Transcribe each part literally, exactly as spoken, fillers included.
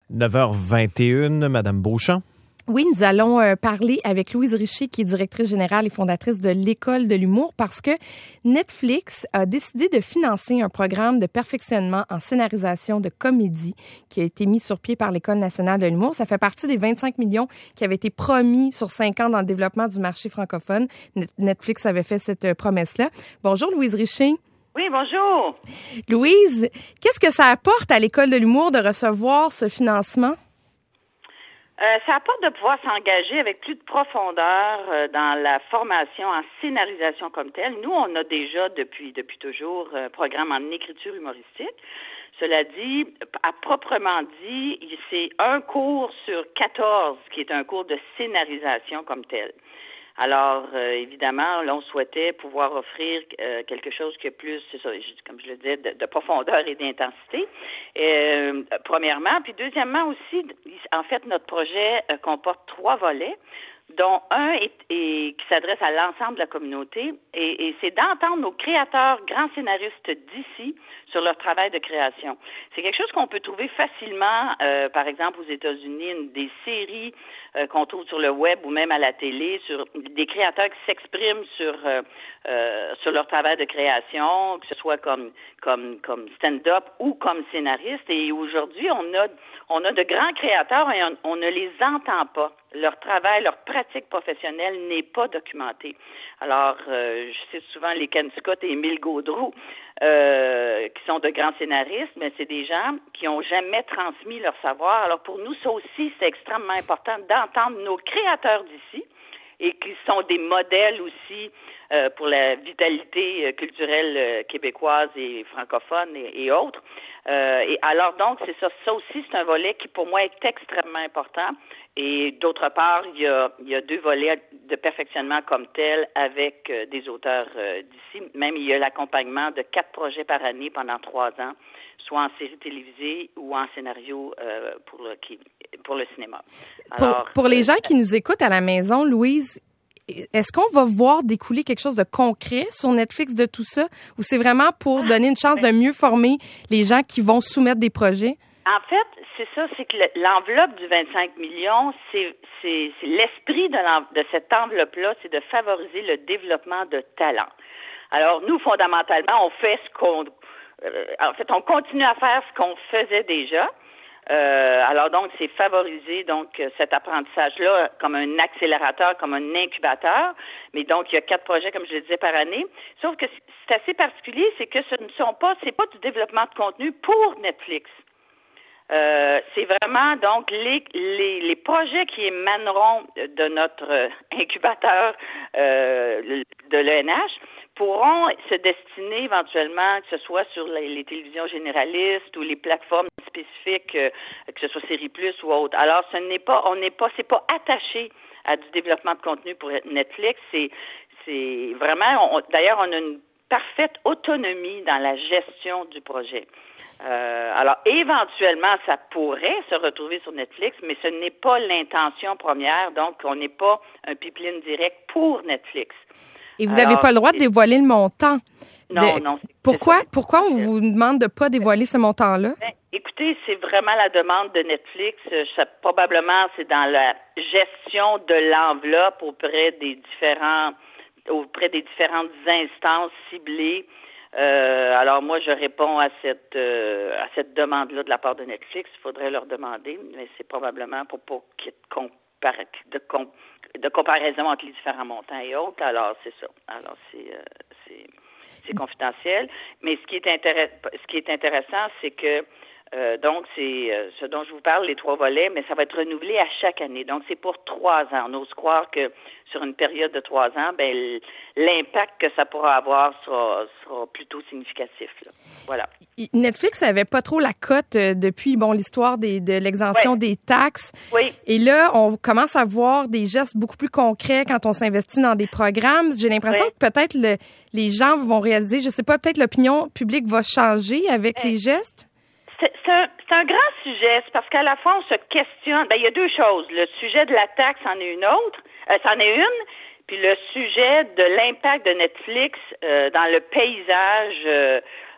neuf heures vingt et une, Madame Beauchamp. Oui, nous allons euh, parler avec Louise Richer, qui est directrice générale et fondatrice de l'École de l'humour, parce que Netflix a décidé de financer un programme de perfectionnement en scénarisation de comédie qui a été mis sur pied par l'École nationale de l'humour. Ça fait partie des vingt-cinq millions qui avaient été promis sur cinq ans dans le développement du marché francophone. Netflix avait fait cette euh, promesse-là. Bonjour, Louise Richer. Oui, bonjour. Louise, qu'est-ce que ça apporte à l'École de l'humour de recevoir ce financement? Euh, ça apporte de pouvoir s'engager avec plus de profondeur euh, dans la formation en scénarisation comme telle. Nous, on a déjà depuis depuis toujours un programme en écriture humoristique. Cela dit, à proprement dit, c'est un cours sur quatorze qui est un cours de scénarisation comme tel. Alors, euh, évidemment, là, on souhaitait pouvoir offrir euh, quelque chose qui a plus, c'est ça, comme je le disais, de, de profondeur et d'intensité, euh, premièrement. Puis deuxièmement aussi, en fait, notre projet euh, comporte trois volets, dont un est, est, qui s'adresse à l'ensemble de la communauté, et, et c'est d'entendre nos créateurs, grands scénaristes d'ici, sur leur travail de création. C'est quelque chose qu'on peut trouver facilement, euh, par exemple, aux États-Unis, une, des séries euh, qu'on trouve sur le web ou même à la télé, sur des créateurs qui s'expriment sur euh, euh, sur leur travail de création, que ce soit comme comme comme stand-up ou comme scénariste. Et aujourd'hui, on a on a de grands créateurs et on, on ne les entend pas. Leur travail, leur pratique professionnelle n'est pas documentée. Alors, euh, je cite souvent les Ken Scott et Émile Gaudreau, euh, qui sont de grands scénaristes, mais c'est des gens qui n'ont jamais transmis leur savoir. Alors, pour nous, ça aussi, c'est extrêmement important d'entendre nos créateurs d'ici et qui sont des modèles aussi euh, pour la vitalité euh, culturelle euh, québécoise et francophone et, et autres. Euh, et alors donc, c'est ça. Ça aussi, c'est un volet qui, pour moi, est extrêmement important. Et d'autre part, il y a, il y a deux volets de perfectionnement comme tel avec euh, des auteurs euh, d'ici. Même, il y a l'accompagnement de quatre projets par année pendant trois ans, soit en série télévisée ou en scénario euh, pour, le, qui, pour le cinéma. Alors, pour, pour les gens qui nous écoutent à la maison, Louise, est-ce qu'on va voir découler quelque chose de concret sur Netflix de tout ça, ou c'est vraiment pour donner une chance de mieux former les gens qui vont soumettre des projets? En fait, c'est ça, c'est que l'enveloppe du vingt-cinq millions, c'est, c'est, c'est l'esprit de, de cette enveloppe-là, c'est de favoriser le développement de talents. Alors, nous, fondamentalement, on fait ce qu'on... Euh, en fait, on continue à faire ce qu'on faisait déjà. Euh, alors donc, c'est favoriser donc cet apprentissage-là comme un accélérateur, comme un incubateur. Mais donc, il y a quatre projets, comme je le disais, par année. Sauf que c'est assez particulier, c'est que ce ne sont pas, c'est pas du développement de contenu pour Netflix. Euh, c'est vraiment donc les, les les projets qui émaneront de notre incubateur euh, de l'E N H pourront se destiner éventuellement, que ce soit sur les, les télévisions généralistes ou les plateformes spécifiques, euh, que ce soit Série Plus ou autre. Alors, ce n'est pas, on n'est pas, c'est pas attaché à du développement de contenu pour Netflix. C'est, c'est vraiment, on, d'ailleurs, on a une parfaite autonomie dans la gestion du projet. Euh, alors, éventuellement, ça pourrait se retrouver sur Netflix, mais ce n'est pas l'intention première. Donc, on n'est pas un pipeline direct pour Netflix. Et vous n'avez pas le droit de dévoiler le montant. Non, de... non. C'est, pourquoi, c'est pourquoi on vous demande de ne pas dévoiler ce montant-là? Ben, écoutez, c'est vraiment la demande de Netflix. Ça, probablement, c'est dans la gestion de l'enveloppe auprès des différents, auprès des différentes instances ciblées. Euh, alors moi, je réponds à cette euh, à cette demande-là de la part de Netflix. Il faudrait leur demander, mais c'est probablement pour pas qu'il y ait de compar- de comp- de comparaison entre les différents montants et autres. Alors, c'est ça. Alors, c'est, euh, c'est, c'est confidentiel. Mais ce qui est intéress- ce qui est intéressant, c'est que, euh, donc, c'est euh, ce dont je vous parle, les trois volets, mais ça va être renouvelé à chaque année. Donc, c'est pour trois ans. On ose croire que sur une période de trois ans, ben, l'impact que ça pourra avoir sera, sera plutôt significatif, là. Voilà. Netflix n'avait pas trop la cote euh, depuis bon l'histoire des, de l'exemption oui. des taxes. Oui. Et là, on commence à voir des gestes beaucoup plus concrets quand on s'investit dans des programmes. J'ai l'impression oui. que peut-être le, les gens vont réaliser, je sais pas, peut-être l'opinion publique va changer avec oui. les gestes. C'est, c'est, un, c'est un grand sujet, c'est parce qu'à la fois, on se questionne. Ben, il y a deux choses. Le sujet de la taxe en est une autre, euh, c'en est une, puis le sujet de l'impact de Netflix euh, dans le paysage euh,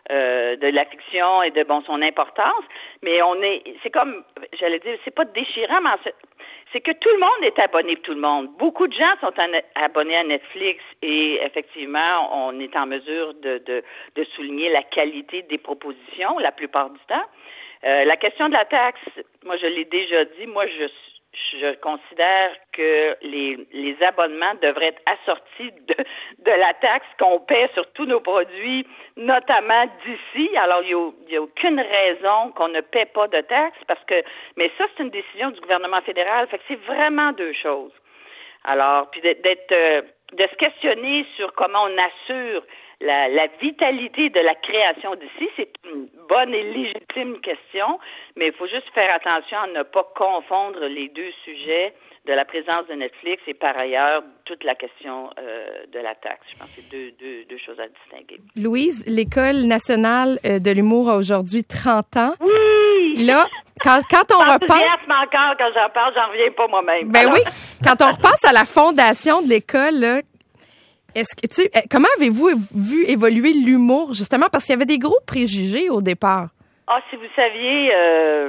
euh, de la fiction et de bon son importance. Mais on est, c'est comme, j'allais dire, c'est pas déchirant, mais c'est, c'est que tout le monde est abonné pour tout le monde. Beaucoup de gens sont abonnés à Netflix et effectivement, on est en mesure de, de, de souligner la qualité des propositions la plupart du temps. Euh, la question de la taxe, moi je l'ai déjà dit, moi je je considère que les les abonnements devraient être assortis de, de la taxe qu'on paie sur tous nos produits, notamment d'ici. Alors, il n'y a, a aucune raison qu'on ne paie pas de taxes parce que, mais ça, c'est une décision du gouvernement fédéral. Fait que c'est vraiment deux choses. Alors, puis d'être, euh, de se questionner sur comment on assure la, la vitalité de la création d'ici, c'est une bonne et légitime question, mais il faut juste faire attention à ne pas confondre les deux sujets de la présence de Netflix et par ailleurs toute la question euh, de la taxe. Je pense que c'est deux, deux, deux choses à distinguer. Louise, l'École nationale de l'humour a aujourd'hui trente ans. Oui! Là, quand, quand on repense... encore quand j'en parle, j'en reviens pas moi-même. Ben Alors... oui, quand on repense à la fondation de l'école, là, est-ce que, tu sais, comment avez-vous vu évoluer l'humour, justement, parce qu'il y avait des gros préjugés au départ? Ah, si vous saviez, euh,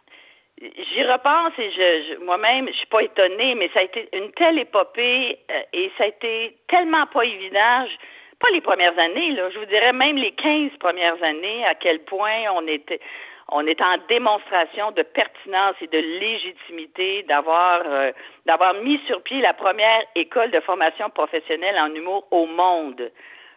j'y repense et je, je moi-même, je suis pas étonnée, mais ça a été une telle épopée euh, et ça a été tellement pas évident. Je, pas les premières années, là, je vous dirais même les quinze premières années, à quel point on était... On est en démonstration de pertinence et de légitimité d'avoir euh, d'avoir mis sur pied la première école de formation professionnelle en humour au monde.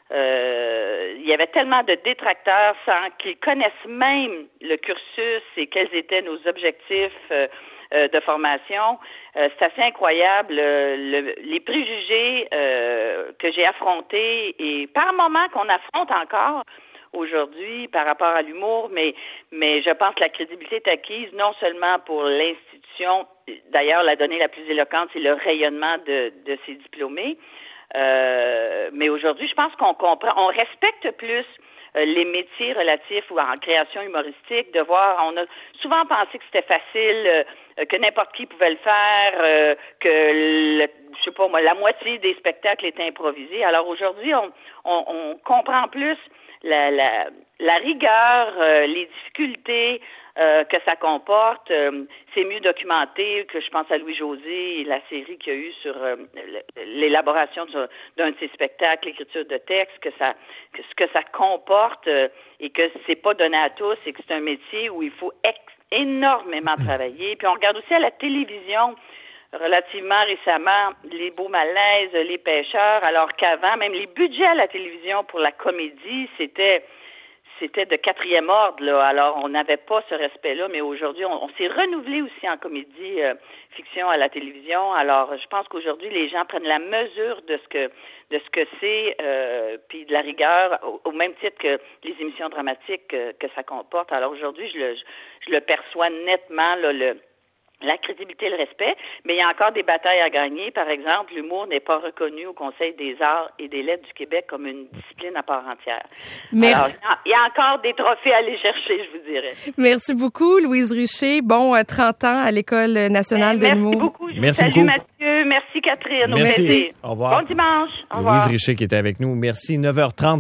Euh, il y avait tellement de détracteurs sans qu'ils connaissent même le cursus et quels étaient nos objectifs euh, euh, de formation. Euh, c'est assez incroyable. Euh, le, les préjugés euh, que j'ai affrontés et par moments qu'on affronte encore aujourd'hui par rapport à l'humour, mais mais je pense que la crédibilité est acquise non seulement pour l'institution, d'ailleurs la donnée la plus éloquente, c'est le rayonnement de, de ses diplômés, euh, mais aujourd'hui je pense qu'on comprend, on respecte plus euh, les métiers relatifs ou en création humoristique, de voir, on a souvent pensé que c'était facile, euh, que n'importe qui pouvait le faire, euh, que le, je sais pas moi, la moitié des spectacles étaient improvisés. Alors aujourd'hui on, on, on comprend plus La, la, la rigueur, euh, les difficultés euh, que ça comporte, euh, c'est mieux documenté que je pense à Louis-José et la série qu'il y a eu sur euh, l'élaboration de, d'un de ses spectacles, l'écriture de texte, que ça, que ce que ça comporte euh, et que c'est pas donné à tous et que c'est un métier où il faut ex- énormément travailler. Puis on regarde aussi à la télévision. Relativement récemment, les beaux malaises, les pêcheurs, alors qu'avant, même les budgets à la télévision pour la comédie, c'était c'était de quatrième ordre, là. Alors, on n'avait pas ce respect-là, mais aujourd'hui, on, on s'est renouvelé aussi en comédie euh, fiction à la télévision. Alors, je pense qu'aujourd'hui, les gens prennent la mesure de ce que de ce que c'est, euh, puis de la rigueur, au, au même titre que les émissions dramatiques que, que ça comporte. Alors, aujourd'hui, je le je, je le perçois nettement, là, le la crédibilité et le respect, mais il y a encore des batailles à gagner. Par exemple, l'humour n'est pas reconnu au Conseil des arts et des lettres du Québec comme une discipline à part entière. Merci. Alors, il y a encore des trophées à aller chercher, je vous dirais. Merci beaucoup, Louise Richer. Bon, trente ans à l'École nationale ben, de l'humour. Merci beaucoup. Je merci vous salue, beaucoup. Mathieu. Merci, Catherine. Merci. Merci. Au revoir. Bon dimanche. Au Louise revoir. Richer qui était avec nous. Merci. neuf heures trente.